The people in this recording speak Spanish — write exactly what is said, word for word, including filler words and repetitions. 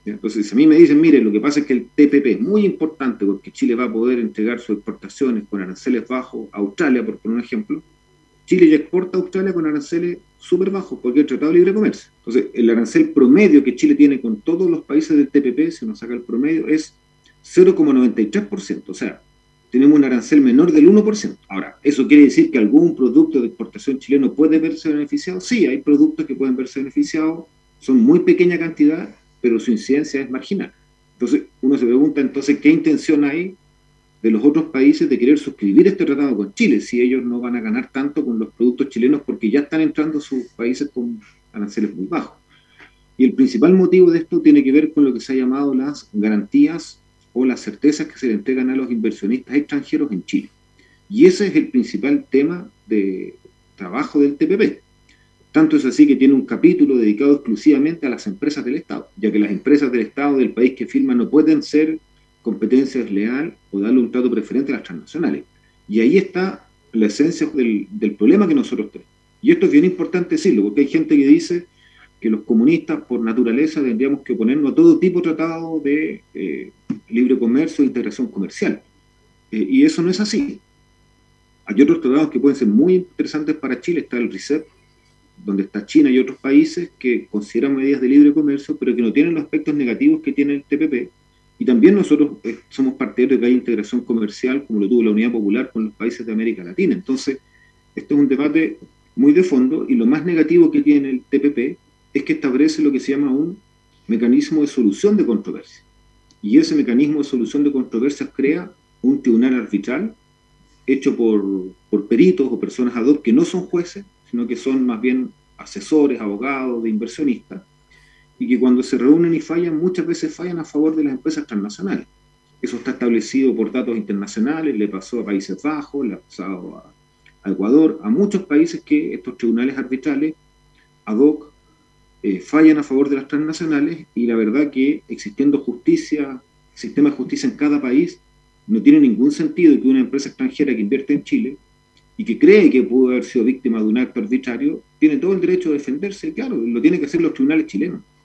¿Ya? Entonces, si a mí me dicen, mire, lo que pasa es que el T P P es muy importante porque Chile va a poder entregar sus exportaciones con aranceles bajos a Australia, por poner un ejemplo. Chile ya exporta a Australia con aranceles súper bajos porque el Tratado de Libre Comercio. Entonces, el arancel promedio que Chile tiene con todos los países del T P P, si uno saca el promedio, es cero coma noventa y tres por ciento. O sea, tenemos un arancel menor del uno por ciento. Ahora, ¿eso quiere decir que algún producto de exportación chileno puede verse beneficiado? Sí, hay productos que pueden verse beneficiados, son muy pequeña cantidad, pero su incidencia es marginal. Entonces, uno se pregunta entonces, ¿qué intención hay de los otros países de querer suscribir este tratado con Chile si ellos no van a ganar tanto con los productos chilenos porque ya están entrando a sus países con aranceles muy bajos? Y el principal motivo de esto tiene que ver con lo que se ha llamado las garantías o las certezas que se le entregan a los inversionistas extranjeros en Chile. Y ese es el principal tema de trabajo del T P P. Tanto es así que tiene un capítulo dedicado exclusivamente a las empresas del Estado, ya que las empresas del Estado del país que firman no pueden ser competencia desleal o darle un trato preferente a las transnacionales. Y ahí está la esencia del, del problema que nosotros tenemos. Y esto es bien importante decirlo, porque hay gente que dice que los comunistas, por naturaleza, tendríamos que oponernos a todo tipo de tratado de eh, libre comercio e integración comercial. Eh, y eso no es así. Hay otros tratados que pueden ser muy interesantes para Chile. Está el RCEP, donde está China y otros países que consideran medidas de libre comercio, pero que no tienen los aspectos negativos que tiene el T P P. Y también nosotros eh, somos partidarios de que haya integración comercial, como lo tuvo la Unidad Popular con los países de América Latina. Entonces, esto es un debate muy de fondo, y lo más negativo que tiene el T P P es que establece lo que se llama un mecanismo de solución de controversia. Y ese mecanismo de solución de controversias crea un tribunal arbitral hecho por, por peritos o personas ad hoc que no son jueces, sino que son más bien asesores, abogados, de inversionistas, y que cuando se reúnen y fallan, muchas veces fallan a favor de las empresas transnacionales. Eso está establecido por datos internacionales, le pasó a Países Bajos, le ha pasado a, a Ecuador, a muchos países que estos tribunales arbitrales ad hoc eh, fallan a favor de las transnacionales, y la verdad que existiendo justicia, sistema de justicia en cada país, no tiene ningún sentido que una empresa extranjera que invierte en Chile y que cree que pudo haber sido víctima de un acto arbitrario, tiene todo el derecho a defenderse. Claro, lo tienen que hacer los tribunales chilenos.